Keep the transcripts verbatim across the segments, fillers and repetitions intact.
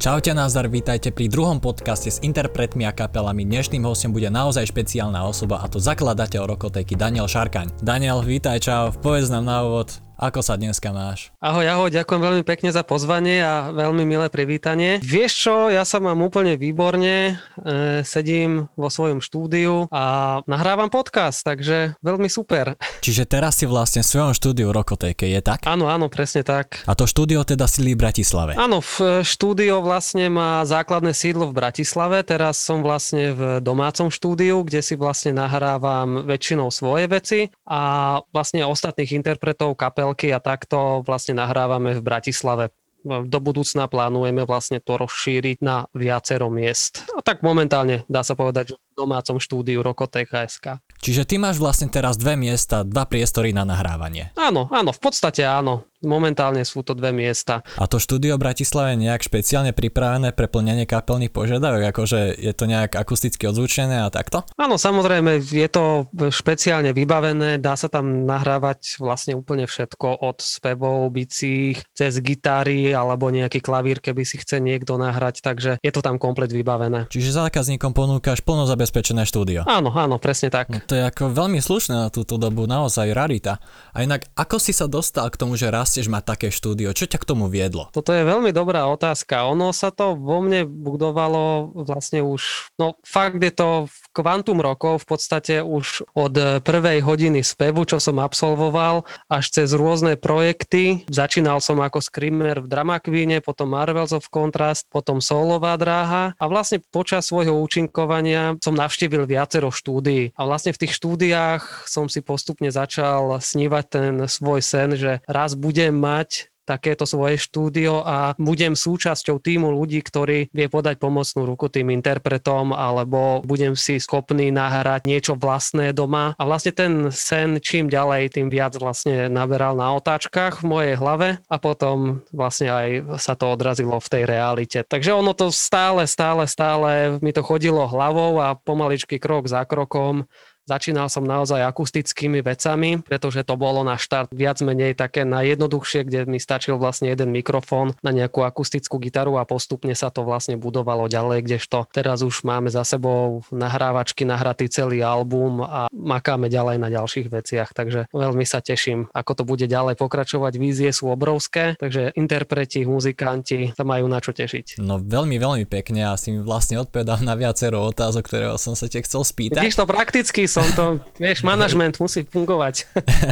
Čaute, nazdar, vítajte pri druhom podcaste s interpretmi a kapelami. Dnešným hostom bude naozaj špeciálna osoba, a to zakladateľ Rokotéky Daniel Šarkaň. Daniel, vítaj, čau, povedz nám na úvod, ako sa dneska máš? Ahoj, ahoj, ďakujem veľmi pekne za pozvanie a veľmi milé privítanie. Vieš čo, ja sa mám úplne výborne, e, sedím vo svojom štúdiu a nahrávam podcast, takže veľmi super. Čiže teraz si vlastne v svojom štúdiu Rokotéke, je tak? Áno, áno, presne tak. A to štúdio teda sídli v Bratislave? Áno, v štúdio vlastne má základné sídlo v Bratislave, teraz som vlastne v domácom štúdiu, kde si vlastne nahrávam väčšinou svoje veci a vlastne ostatných interpretov kapel a takto vlastne nahrávame v Bratislave. Do budúcna plánujeme vlastne to rozšíriť na viacero miest. A tak momentálne dá sa povedať, že v domácom štúdiu Rokotéka bodka es ká. Čiže ty máš vlastne teraz dve miesta, dva priestory na nahrávanie. Áno, áno, v podstate áno. Momentálne sú to dve miesta. A to štúdio v Bratislave je nejak špeciálne pripravené pre plnenie kapelných požiadaviek? Akože je to nejak akusticky odzvučené a takto? Áno, samozrejme, je to špeciálne vybavené, dá sa tam nahrávať vlastne úplne všetko od spevov, bicích, cez gitary alebo nejaký klavír, keby si chce niekto nahrať, takže je to tam komplet vybavené. Čiže zákazníkom ponúkaš plno zabezpečené štúdio? Áno, áno, presne tak. No to je ako veľmi slušné na túto dobu, naozaj rarita. A inak, ako si sa dostal k tomu, že rastieš mať také štúdio? Čo ťa k tomu viedlo? Toto je veľmi dobrá otázka. Ono sa to vo mne budovalo vlastne už, no fakt je to kvantum rokov, v podstate už od prvej hodiny spevu, čo som absolvoval, až cez rôzne projekty. Začínal som ako screamer v Drama Queene, potom Marvels of Contrast, potom solová dráha a vlastne počas svojho účinkovania som navštívil viacero štúdií. A vlastne v tých štúdiách som si postupne začal snívať ten svoj sen, že raz budem mať takéto svoje štúdio a budem súčasťou týmu ľudí, ktorí vie podať pomocnú ruku tým interpretom, alebo budem si schopný nahrať niečo vlastné doma. A vlastne ten sen čím ďalej, tým viac vlastne naberal na otáčkach v mojej hlave a potom vlastne aj sa to odrazilo v tej realite. Takže ono to stále, stále, stále mi to chodilo hlavou a pomaličky krok za krokom. Začínal som naozaj akustickými vecami, pretože to bolo na štart viac menej také najjednoduchšie, kde mi stačil vlastne jeden mikrofón na nejakú akustickú gitaru a postupne sa to vlastne budovalo ďalej, kdežto teraz už máme za sebou nahrávačky, nahratý celý album a makáme ďalej na ďalších veciach, takže veľmi sa teším, ako to bude ďalej pokračovať. Vízie sú obrovské, takže interpreti, muzikanti sa majú na čo tešiť. No veľmi, veľmi pekne a si mi vlastne odpovedal na viacero otázok, ktoré som sa te chcel spýtať. Vidíš to prakticky, som to, vieš, manažment musí fungovať.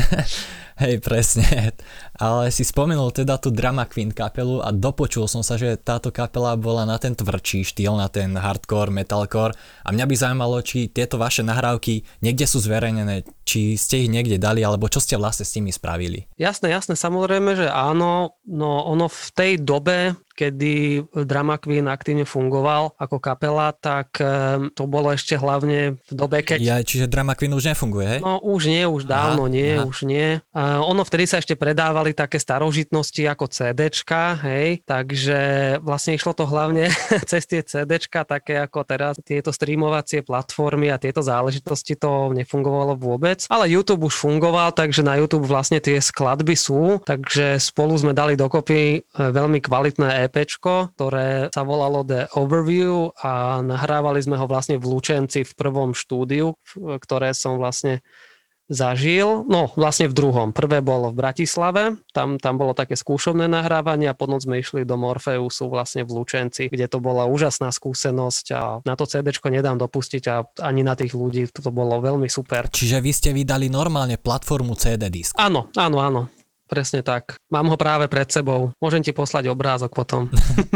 Hej, presne. Ale si spomenul teda tú Drama Queen kapelu a dopočul som sa, že táto kapela bola na ten tvrdší štýl, na ten hardcore, metalcore a mňa by zaujímalo, či tieto vaše nahrávky niekde sú zverejnené, či ste ich niekde dali, alebo čo ste vlastne s nimi spravili. Jasné, jasné, samozrejme, že áno, no ono v tej dobe, kedy Drama Queen aktívne fungoval ako kapela, tak to bolo ešte hlavne v dobe, keď... Ja, čiže Drama Queen už nefunguje, hej? No už nie, už dávno aha, nie, aha. už nie. Uh, ono vtedy sa ešte predávali také starožitnosti ako CDčka, hej, takže vlastne išlo to hlavne cez tie CDčka, také ako teraz tieto streamovacie platformy a tieto záležitosti to nefungovalo vôbec. Ale YouTube už fungoval, takže na YouTube vlastne tie skladby sú, takže spolu sme dali dokopy veľmi kvalitné EPčko, ktoré sa volalo The Overview a nahrávali sme ho vlastne v Lučenci v prvom štúdiu, ktoré som vlastne zažil, no vlastne v druhom. Prvé bolo v Bratislave, tam, tam bolo také skúšobné nahrávanie a potom sme išli do Morfeusu vlastne v Lučenci, kde to bola úžasná skúsenosť a na to CDčko nedám dopustiť a ani na tých ľudí to bolo veľmi super. Čiže vy ste vydali normálne platformu cé dé disk? Áno, áno, áno. Presne tak. Mám ho práve pred sebou. Môžem ti poslať obrázok potom.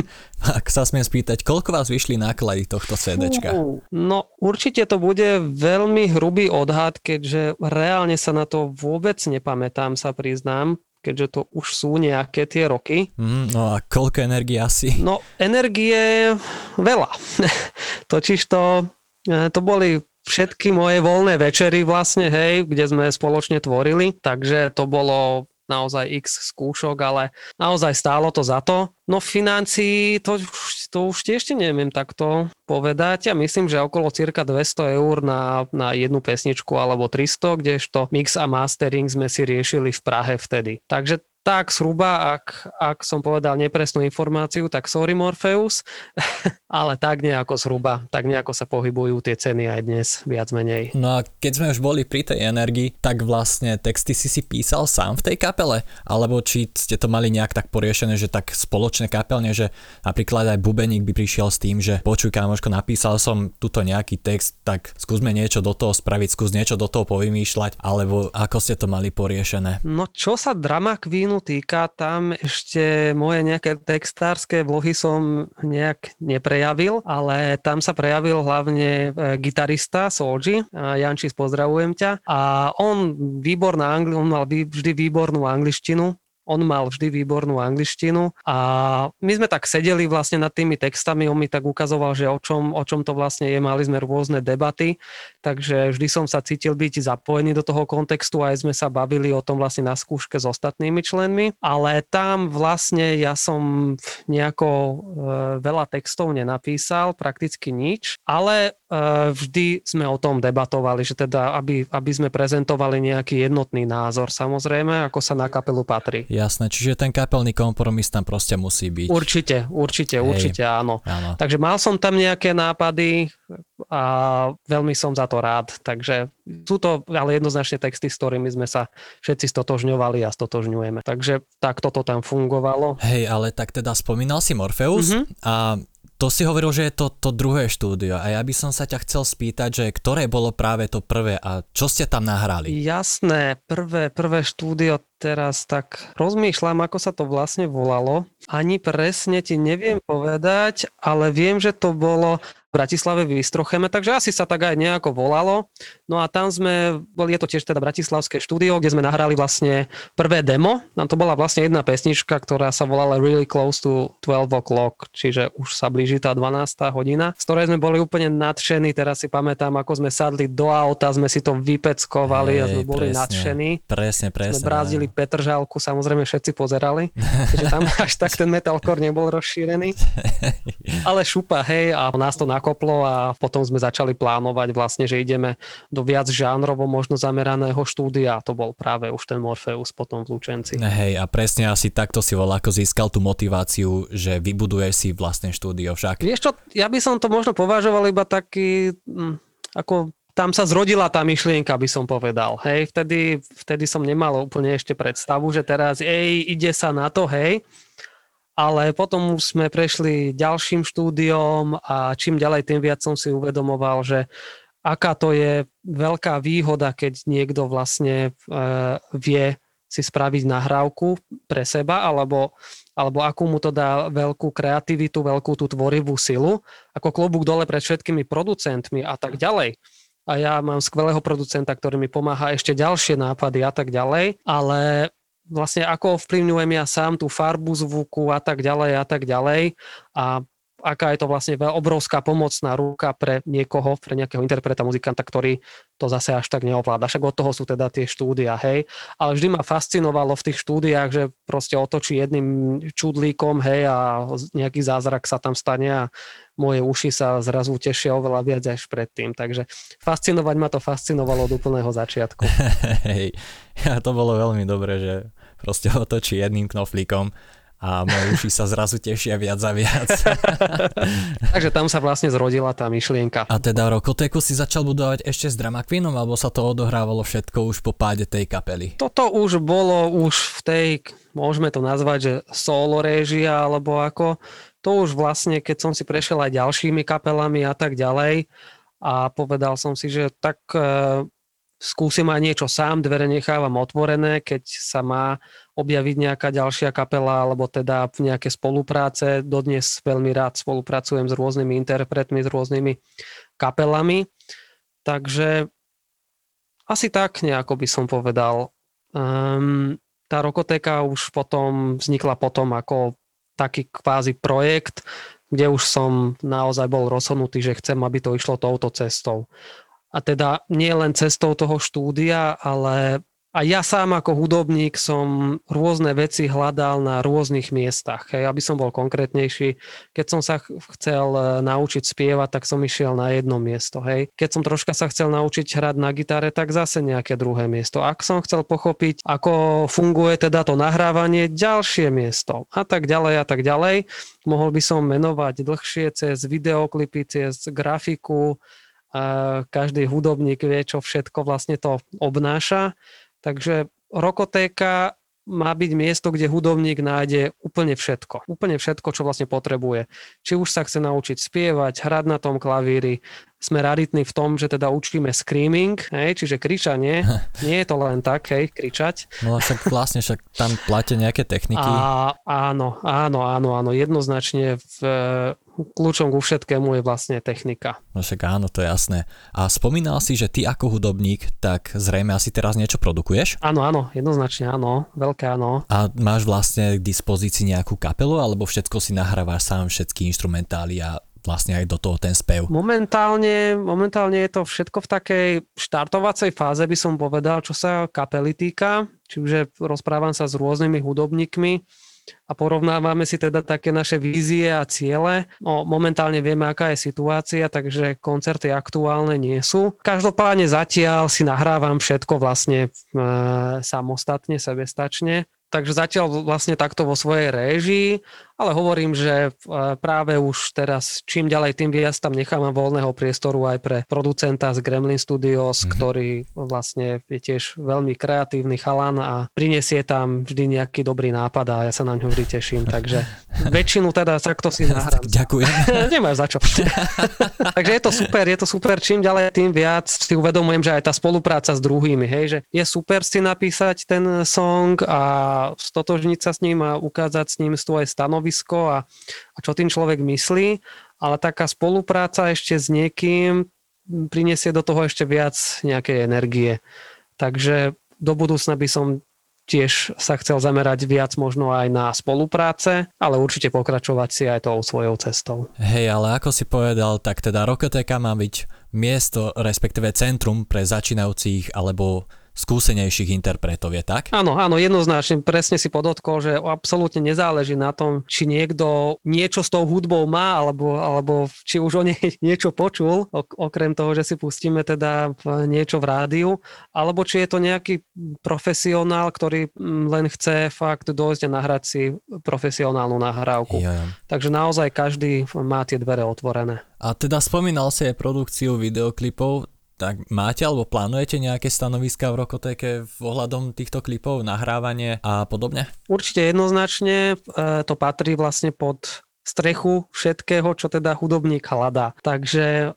Ak sa smiem spýtať, koľko vás vyšli náklady tohto CDčka? No určite to bude veľmi hrubý odhad, keďže reálne sa na to vôbec nepamätám, sa priznám, keďže to už sú nejaké tie roky. Mm, no a koľko energie asi? No energie veľa. Totižto to boli všetky moje voľné večery vlastne, hej, kde sme spoločne tvorili, takže to bolo naozaj x skúšok, ale naozaj stálo to za to. No financií, to, to už tiež neviem takto povedať. Ja myslím, že okolo cirka dvesto eur na, na jednu pesničku alebo tristo, kdežto mix a mastering sme si riešili v Prahe vtedy. Takže tak zhruba, ak, ak som povedal nepresnú informáciu, tak sorry Morpheus, ale tak nejako zhruba, tak nejako sa pohybujú tie ceny aj dnes, viac menej. No a keď sme už boli pri tej energii, tak vlastne texty si si písal sám v tej kapele? Alebo či ste to mali nejak tak poriešené, že tak spoločné kapelne, že napríklad aj bubeník by prišiel s tým, že počuj kámoško, napísal som tuto nejaký text, tak skúsme niečo do toho spraviť, skús niečo do toho povymýšľať, alebo ako ste to mali poriešené? No čo sa Drama Queenu týka, tam ešte moje nejaké textárske vlohy som nejak neprejavil, ale tam sa prejavil hlavne gitarista Solji, Jančís, pozdravujem ťa, a on výborná angli- on mal vždy výbornú angličtinu. On mal vždy výbornú angličtinu a my sme tak sedeli vlastne nad tými textami, on mi tak ukazoval, že o čom, o čom to vlastne je, mali sme rôzne debaty, takže vždy som sa cítil byť zapojený do toho kontextu, aj sme sa bavili o tom vlastne na skúške s ostatnými členmi, ale tam vlastne ja som nejako e, veľa textov nenapísal, prakticky nič, ale e, vždy sme o tom debatovali, že teda aby, aby sme prezentovali nejaký jednotný názor, samozrejme, ako sa na kapelu patrí. Jasné, čiže ten kapelný kompromis tam proste musí byť. Určite, určite, Hej, určite áno. áno. Takže mal som tam nejaké nápady a veľmi som za to rád. Takže sú to ale jednoznačne texty, s ktorými sme sa všetci stotožňovali a stotožňujeme. Takže tak toto tam fungovalo. Hej, ale tak teda spomínal si Morpheus mm-hmm. a to si hovoril, že je to, to druhé štúdio a ja by som sa ťa chcel spýtať, že ktoré bolo práve to prvé a čo ste tam nahrali? Jasné, prvé, prvé štúdio, teraz tak rozmýšľam, ako sa to vlastne volalo. Ani presne ti neviem povedať, ale viem, že to bolo v Bratislave v Vystrocheme, takže asi sa tak aj nejako volalo. No a tam sme, je to tiež teda bratislavské štúdio, kde sme nahrali vlastne prvé demo. Tam to bola vlastne jedna pesnička, ktorá sa volala Really Close to twelve o'clock, čiže už sa blíži tá dvanásta hodina, z ktorej sme boli úplne nadšení. Teraz si pamätám, ako sme sadli do auta, sme si to vypeckovali Hej, a sme boli presne, nadšení. Presne, presne. Sme brázdili Petržálku, samozrejme všetci pozerali, takže tam až tak ten metalcore nebol rozšírený. Ale šupa, hej, a nás to nakoplo a potom sme začali plánovať vlastne, že ideme do viac žánrovo možno zameraného štúdia a to bol práve už ten Morpheus potom v Lučenci. Hej, a presne asi takto si vol, ako získal tú motiváciu, že vybuduješ si vlastné štúdio však. Vieš čo, ja by som to možno považoval iba taký, ako tam sa zrodila tá myšlienka, by som povedal. Hej, vtedy, vtedy som nemal úplne ešte predstavu, že teraz ej, ide sa na to, hej. Ale potom už sme prešli ďalším štúdiom a čím ďalej, tým viac som si uvedomoval, že aká to je veľká výhoda, keď niekto vlastne e, vie si spraviť nahrávku pre seba, alebo, alebo akú mu to dá veľkú kreativitu, veľkú tú tvorivú silu, ako klobúk dole pred všetkými producentmi a tak ďalej. A ja mám skvelého producenta, ktorý mi pomáha ešte ďalšie nápady a tak ďalej, ale vlastne ako ovplyvňujem ja sám tú farbu zvuku a tak ďalej a tak ďalej a aká je to vlastne obrovská pomocná ruka pre niekoho, pre nejakého interpreta, muzikanta, ktorý to zase až tak neovláda. Však od toho sú teda tie štúdia, hej. Ale vždy ma fascinovalo v tých štúdiách, že proste otočí jedným čudlíkom, hej, a nejaký zázrak sa tam stane a moje uši sa zrazu tešia oveľa viac až predtým. Takže fascinovať ma to fascinovalo od úplného začiatku. Hej, to bolo veľmi dobré, že proste otočí jedným knoflíkom a moje uši sa zrazu tešia viac a viac. Takže tam sa vlastne zrodila tá myšlienka. A teda Rokotéku si začal budovať ešte s Drama Queenom, alebo sa to odohrávalo všetko už po páde tej kapely? Toto už bolo už v tej, môžeme to nazvať, že solo réžia, alebo ako. To už vlastne, keď som si prešiel aj ďalšími kapelami a tak ďalej a povedal som si, že tak skúsim aj niečo sám, dvere nechávam otvorené, keď sa má objaviť nejaká ďalšia kapela, alebo teda nejaké spolupráce. Dodnes veľmi rád spolupracujem s rôznymi interpretmi, s rôznymi kapelami. Takže asi tak nejako by som povedal. Um, tá Rokotéka už potom vznikla potom ako taký kvázi projekt, kde už som naozaj bol rozhodnutý, že chcem, aby to išlo touto cestou. A teda nie len cestou toho štúdia, ale a ja sám ako hudobník som rôzne veci hľadal na rôznych miestach. Hej, aby som bol konkrétnejší, keď som sa chcel naučiť spievať, tak som išiel na jedno miesto. Hej. Keď som troška sa chcel naučiť hrať na gitare, tak zase nejaké druhé miesto. Ak som chcel pochopiť, ako funguje teda to nahrávanie, ďalšie miesto a tak ďalej a tak ďalej. Mohol by som menovať dlhšie cez videoklipy, cez grafiku. Každý hudobník vie, čo všetko vlastne to obnáša. Takže Rokotéka má byť miesto, kde hudobník nájde úplne všetko. Úplne všetko, čo vlastne potrebuje. Či už sa chce naučiť spievať, hrať na tom klavíri. Sme raritní v tom, že teda učíme screaming, hej, čiže kričanie. Nie je to len tak, hej, kričať. No však vlastne však tam platia nejaké techniky. A, áno, áno, áno, áno. Jednoznačne v, kľúčom ku všetkému je vlastne technika. No však áno, to je jasné. A spomínal si, že ty ako hudobník, tak zrejme asi teraz niečo produkuješ? Áno, áno, jednoznačne áno, veľké áno. A máš vlastne k dispozícii nejakú kapelu, alebo všetko si nahrávaš sám, všetky inštrumentály a vlastne aj do toho ten spev? Momentálne, momentálne je to všetko v takej štartovacej fáze, by som povedal, čo sa kapely týka. Čiže rozprávam sa s rôznymi hudobníkmi a porovnávame si teda také naše vízie a ciele. No, momentálne vieme, aká je situácia, takže koncerty aktuálne nie sú. Každopádne zatiaľ si nahrávam všetko vlastne e, samostatne, sebestačne. Takže zatiaľ vlastne takto vo svojej réžii, ale hovorím, že práve už teraz čím ďalej, tým viac tam nechávam voľného priestoru aj pre producenta z Gremlin Studios, mm-hmm. ktorý vlastne je tiež veľmi kreatívny chalan a prinesie tam vždy nejaký dobrý nápad a ja sa na ňo vždy teším. Takže väčšinu teda takto si nahrám. Ďakujem. Nemáš za čo. Takže je to super, je to super. Čím ďalej, tým viac si uvedomujem, že aj tá spolupráca s druhými, hej, že je super si napísať ten song a stotožniť sa s ním a ukázať s ním svoje stanovisko a, a čo tým človek myslí, ale taká spolupráca ešte s niekým prinesie do toho ešte viac nejakej energie. Takže do budúcna by som tiež sa chcel zamerať viac možno aj na spolupráce, ale určite pokračovať si aj tou svojou cestou. Hej, ale ako si povedal, tak teda Rokotéka má byť miesto, respektíve centrum pre začínajúcich alebo skúsenejších interpretov, je tak? Áno, áno, jednoznačne, presne si podotkol, že absolútne nezáleží na tom, či niekto niečo s tou hudbou má, alebo, alebo či už o nej niečo počul, okrem toho, že si pustíme teda niečo v rádiu, alebo či je to nejaký profesionál, ktorý len chce fakt dojsť a nahrať si profesionálnu nahrávku. Jo, jo. Takže naozaj každý má tie dvere otvorené. A teda spomínal si aj produkciu videoklipov. Tak máte alebo plánujete nejaké stanoviská v Rokotéke ohľadom týchto klipov, nahrávanie a podobne? Určite jednoznačne to patrí vlastne pod strechu všetkého, čo teda hudobník hľadá. Takže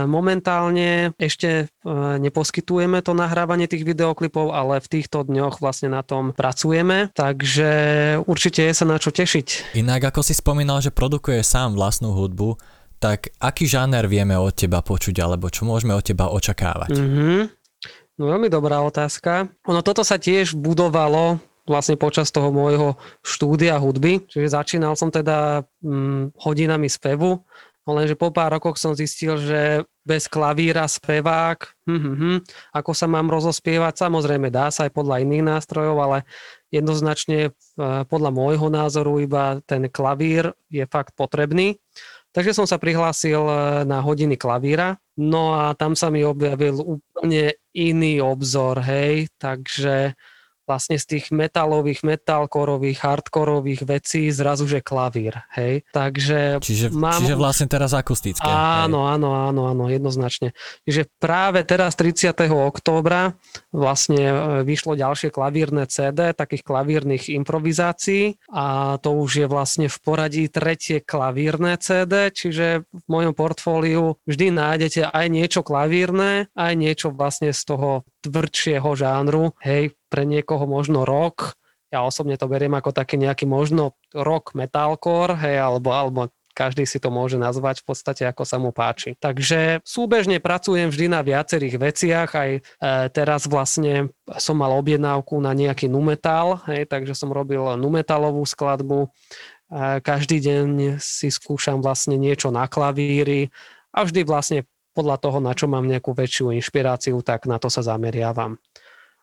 momentálne ešte neposkytujeme to nahrávanie tých videoklipov, ale v týchto dňoch vlastne na tom pracujeme, takže určite je sa na čo tešiť. Inak ako si spomínal, že produkuje sám vlastnú hudbu, tak aký žáner vieme od teba počuť, alebo čo môžeme od teba očakávať? Mm-hmm. No veľmi dobrá otázka. Ono toto sa tiež budovalo vlastne počas toho môjho štúdia hudby, čiže začínal som teda hm, hodinami spevu, no lenže po pár rokoch som zistil, že bez klavíra spevák, hm, hm, hm, ako sa mám rozospievať, samozrejme dá sa aj podľa iných nástrojov, ale jednoznačne podľa môjho názoru iba ten klavír je fakt potrebný. Takže som sa prihlásil na hodiny klavíra, no a tam sa mi objavil úplne iný obzor, hej, takže vlastne z tých metalových, metalkorových, hardkorových vecí zrazu, že klavír, hej. Takže čiže, mám... čiže vlastne teraz akustické. Áno, hej. áno, áno, áno, jednoznačne. Čiže práve teraz tridsiateho októbra vlastne vyšlo ďalšie klavírne cé dé, takých klavírnych improvizácií a to už je vlastne v poradí tretie klavírne cé dé, čiže v mojom portfóliu vždy nájdete aj niečo klavírne, aj niečo vlastne z toho tvrdšieho žánru, hej, pre niekoho možno rock, ja osobne to beriem ako taký nejaký možno rock metalcore, hej, alebo, alebo každý si to môže nazvať v podstate ako sa mu páči. Takže súbežne pracujem vždy na viacerých veciach, aj e, teraz vlastne som mal objednávku na nejaký nu metal, hej, takže som robil nu metalovú skladbu, e, každý deň si skúšam vlastne niečo na klavíri a vždy vlastne podľa toho, na čo mám nejakú väčšiu inšpiráciu, tak na to sa zameriavam.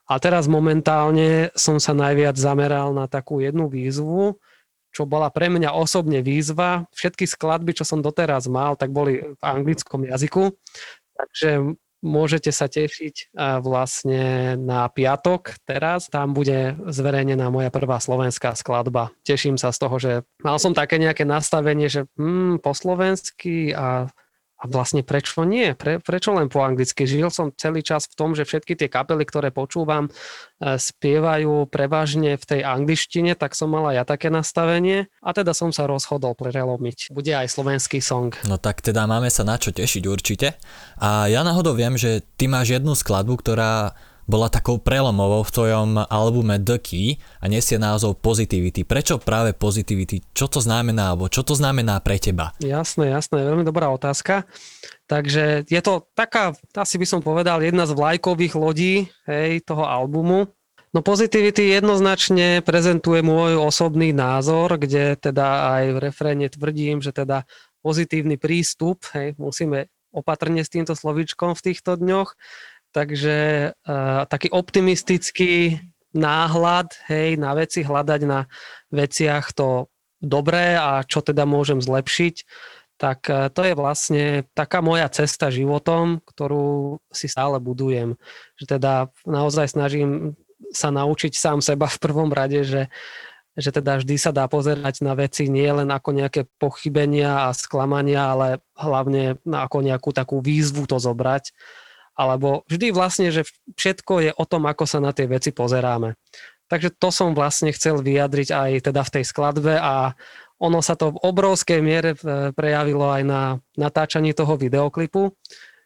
A teraz momentálne som sa najviac zameral na takú jednu výzvu, čo bola pre mňa osobne výzva. Všetky skladby, čo som doteraz mal, tak boli v anglickom jazyku. Takže môžete sa tešiť vlastne na piatok teraz. Tam bude zverejnená moja prvá slovenská skladba. Teším sa z toho, že mal som také nejaké nastavenie, že hmm, po slovensky a A vlastne prečo nie? Pre, prečo len po anglicky? Žil som celý čas v tom, že všetky tie kapely, ktoré počúvam, spievajú prevažne v tej angličtine, tak som mal aj ja také nastavenie a teda som sa rozhodol prelomiť. Bude aj slovenský song. No tak teda máme sa na čo tešiť určite. A ja náhodou viem, že ty máš jednu skladbu, ktorá bola takou prelomovou v tvojom albume The Key a nesie názov Positivity. Prečo práve Positivity? Čo to znamená, alebo čo to znamená pre teba? Jasné, jasné, veľmi dobrá otázka. Takže je to taká, asi by som povedal, jedna z vlajkových lodí, hej, toho albumu. No Positivity jednoznačne prezentuje môj osobný názor, kde teda aj v refréne tvrdím, že teda pozitívny prístup, hej, musíme opatrne s týmto slovíčkom v týchto dňoch. Takže uh, taký optimistický náhľad, hej, na veci, hľadať na veciach to dobré a čo teda môžem zlepšiť, tak uh, to je vlastne taká moja cesta životom, ktorú si stále budujem. Že teda naozaj snažím sa naučiť sám seba v prvom rade, že, že teda vždy sa dá pozerať na veci nie len ako nejaké pochybenia a sklamania, ale hlavne ako nejakú takú výzvu to zobrať. Alebo vždy vlastne, že všetko je o tom, ako sa na tie veci pozeráme. Takže to som vlastne chcel vyjadriť aj teda v tej skladbe a ono sa to v obrovskej miere prejavilo aj na natáčaní toho videoklipu,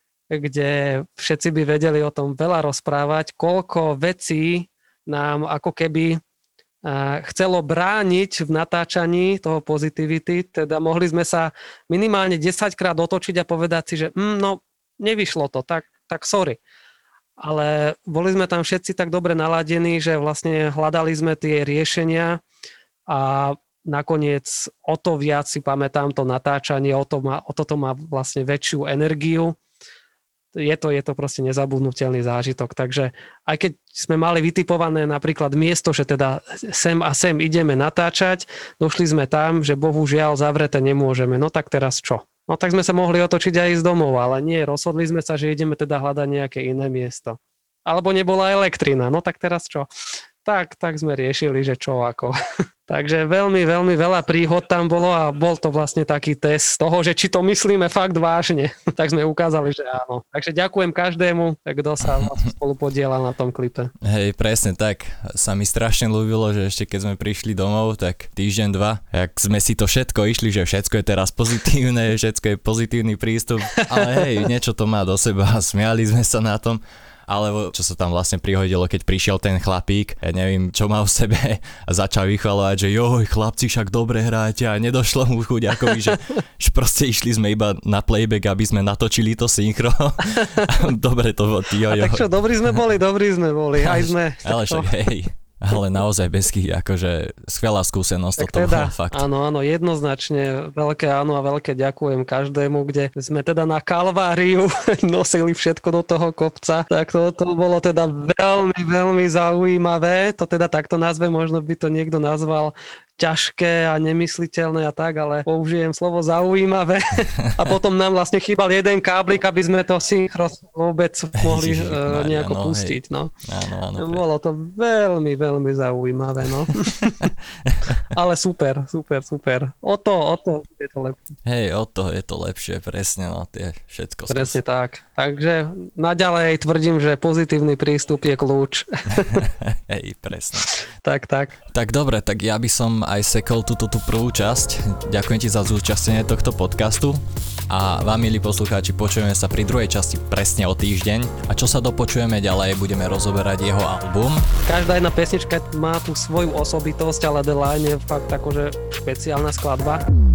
kde všetci by vedeli o tom veľa rozprávať, koľko vecí nám ako keby chcelo brániť v natáčaní toho Positivity, teda mohli sme sa minimálne desaťkrát otočiť a povedať si, že mm, no nevyšlo to, tak tak sorry. Ale boli sme tam všetci tak dobre naladení, že vlastne hľadali sme tie riešenia a nakoniec o to viac si pamätám to natáčanie, o, to má, o toto má vlastne väčšiu energiu. Je to, je to proste nezabudnutelný zážitok. Takže aj keď sme mali vytipované napríklad miesto, že teda sem a sem ideme natáčať, došli sme tam, že bohužiaľ zavreté nemôžeme. No tak teraz čo? No tak sme sa mohli otočiť aj ísť domov, ale nie, rozhodli sme sa, že ideme teda hľadať nejaké iné miesto. Alebo nebola elektrina, no tak teraz čo? Tak, tak sme riešili, že čo ako. Takže veľmi, veľmi veľa príhod tam bolo a bol to vlastne taký test toho, že či to myslíme fakt vážne. Tak sme ukázali, že áno. Takže ďakujem každému, kto sa vlastne spolu podielal na tom klipe. Hej, presne tak. Sa mi strašne ľúbilo, že ešte keď sme prišli domov, tak týždeň, dva, jak sme si to všetko išli, že všetko je teraz pozitívne, všetko je pozitívny prístup, ale hej, niečo to má do seba, smiali sme sa na tom. Alebo čo sa tam vlastne prihodilo, keď prišiel ten chlapík, ja neviem, čo má v sebe a začal vychvaľovať, že joj, chlapci, však dobre hráte a nedošlo mu chuďakovi, že, že proste išli sme iba na playback, aby sme natočili to synchro. Dobre to bolo, ty jojo. A tak čo, dobrí sme boli, dobrí sme boli, aj sme. Ale však hej. Ale naozaj bezky, akože skvelá skúsenosť toto teda, bolo fakt. Áno, áno, jednoznačne veľké áno a veľké ďakujem každému, kde sme teda na Kalváriu nosili všetko do toho kopca. Tak to, to bolo teda veľmi, veľmi zaujímavé. To teda takto nazve, možno by to niekto nazval ťažké a nemysliteľné a tak, ale použijem slovo zaujímavé. A potom nám vlastne chýbal jeden káblik, aby sme to synchro vôbec mohli Ježiši, uh, nejako no, pustiť. No. Áno, áno, bolo to veľmi, veľmi zaujímavé. No. Ale super, super, super. O to, o to je to lepšie. Hej, o to je to lepšie, presne, no, tie všetko. Presne skús. Tak. Takže naďalej tvrdím, že pozitívny prístup je kľúč. Hej, presne. Tak, tak. Tak dobre, tak ja by som aj sekol túto tú prvú časť. Ďakujem ti za zúčastnenie tohto podcastu a vám, milí poslucháči, počujeme sa pri druhej časti presne o týždeň a čo sa dopočujeme ďalej, budeme rozoberať jeho album. Každá jedna pesnička má tú svoju osobitosť, ale The Line je fakt akože špeciálna skladba.